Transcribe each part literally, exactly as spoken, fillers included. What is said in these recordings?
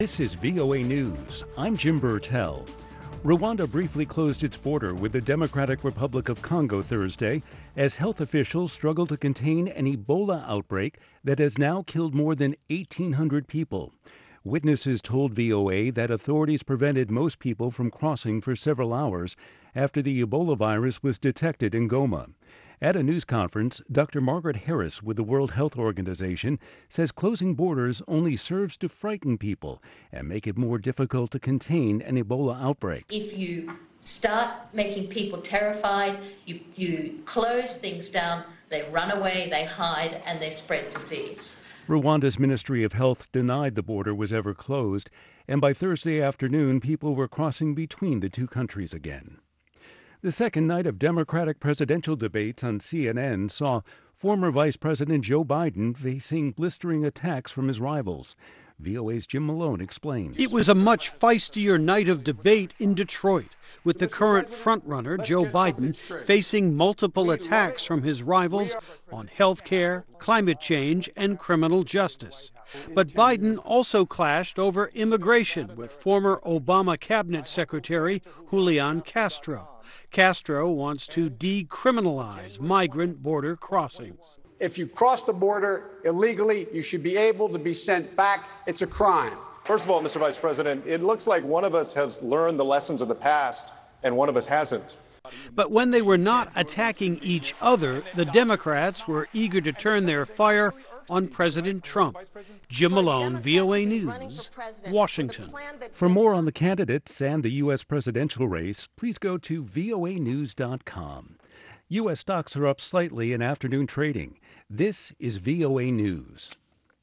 This is V O A News. I'm Jim Burtell. Rwanda briefly closed its border with the Democratic Republic of Congo Thursday as health officials struggle to contain an Ebola outbreak that has now killed more than eighteen hundred people. Witnesses told V O A that authorities prevented most people from crossing for several hours after the Ebola virus was detected in Goma. At a news conference, Doctor Margaret Harris with the World Health Organization says closing borders only serves to frighten people and make it more difficult to contain an Ebola outbreak. If you start making people terrified, you, you close things down, they run away, they hide, and they spread disease. Rwanda's Ministry of Health denied the border was ever closed, and by Thursday afternoon, people were crossing between the two countries again. The second night of Democratic presidential debates on C N N saw former Vice President Joe Biden facing blistering attacks from his rivals. V O A's Jim Malone explains. It was a much feistier night of debate in Detroit, with the current frontrunner, Joe Biden, facing multiple attacks from his rivals on health care, climate change, and criminal justice. But Biden also clashed over immigration with former Obama cabinet secretary Julian Castro. Castro wants to decriminalize migrant border crossings. If you cross the border illegally, you should be able to be sent back. It's a crime. First of all, Mister Vice President, it looks like one of us has learned the lessons of the past and one of us hasn't. But when they were not attacking each other, the Democrats were eager to turn their fire on President Trump. Jim Malone, V O A News, Washington. For more on the candidates and the U S presidential race, please go to V O A news dot com. U S stocks are up slightly in afternoon trading. This is V O A News.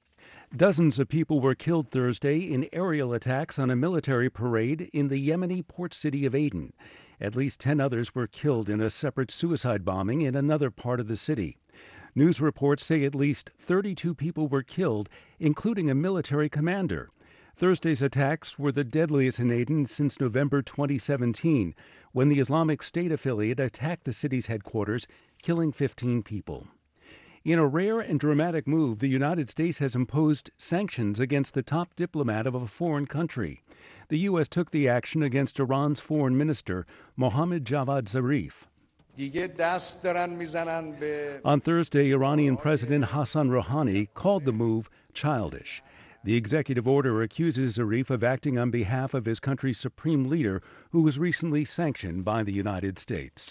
Dozens of people were killed Thursday in aerial attacks on a military parade in the Yemeni port city of Aden. At least ten others were killed in a separate suicide bombing in another part of the city. News reports say at least thirty-two people were killed, including a military commander. Thursday's attacks were the deadliest in Aden since November twenty seventeen, when the Islamic State affiliate attacked the city's headquarters, killing fifteen people. In a rare and dramatic move, the United States has imposed sanctions against the top diplomat of a foreign country. The U S took the action against Iran's foreign minister, Mohammad Javad Zarif. On Thursday, Iranian President Hassan Rouhani called the move childish. The executive order accuses Zarif of acting on behalf of his country's supreme leader, who was recently sanctioned by the United States.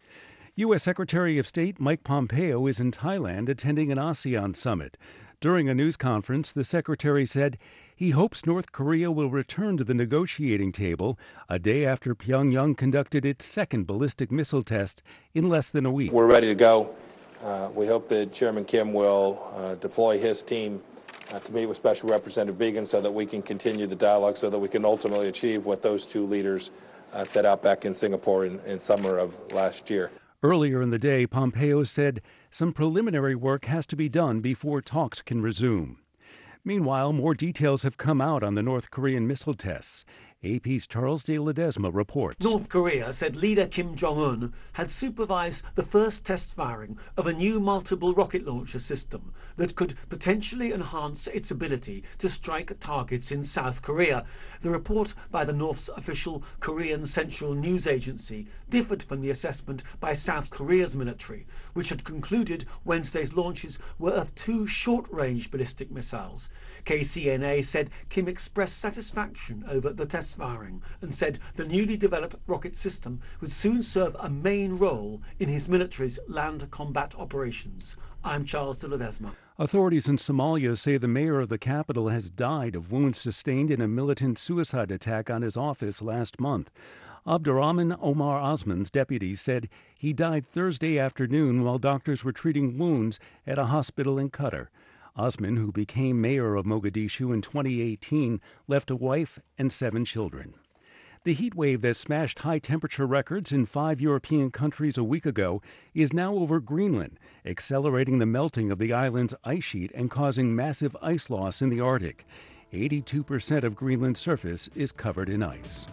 U S. Secretary of State Mike Pompeo is in Thailand attending an ASEAN summit. During a news conference, the secretary said he hopes North Korea will return to the negotiating table a day after Pyongyang conducted its second ballistic missile test in less than a week. We're ready to go. Uh, we hope that Chairman Kim will uh, deploy his team uh, to meet with Special Representative Biegun so that we can continue the dialogue so that we can ultimately achieve what those two leaders uh, set out back in Singapore in, in summer of last year. Earlier in the day, Pompeo said some preliminary work has to be done before talks can resume. Meanwhile, more details have come out on the North Korean missile tests. A P's Charles de Ledesma reports. North Korea said leader Kim Jong-un had supervised the first test firing of a new multiple rocket launcher system that could potentially enhance its ability to strike targets in South Korea. The report by the North's official Korean Central News Agency differed from the assessment by South Korea's military, which had concluded Wednesday's launches were of two short-range ballistic missiles. K C N A said Kim expressed satisfaction over the test firing and said the newly developed rocket system would soon serve a main role in his military's land combat operations. I'm Charles de Ledesma. Authorities in Somalia say the mayor of the capital has died of wounds sustained in a militant suicide attack on his office last month. Abdurrahman Omar Osman's deputies said he died Thursday afternoon while doctors were treating wounds at a hospital in Qatar. Osman, who became mayor of Mogadishu in twenty eighteen, left a wife and seven children. The heat wave that smashed high-temperature records in five European countries a week ago is now over Greenland, accelerating the melting of the island's ice sheet and causing massive ice loss in the Arctic. eighty-two percent of Greenland's surface is covered in ice.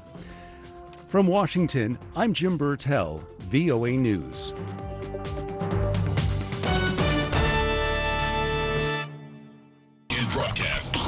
From Washington, I'm Jim Burtell, V O A News. Broadcast.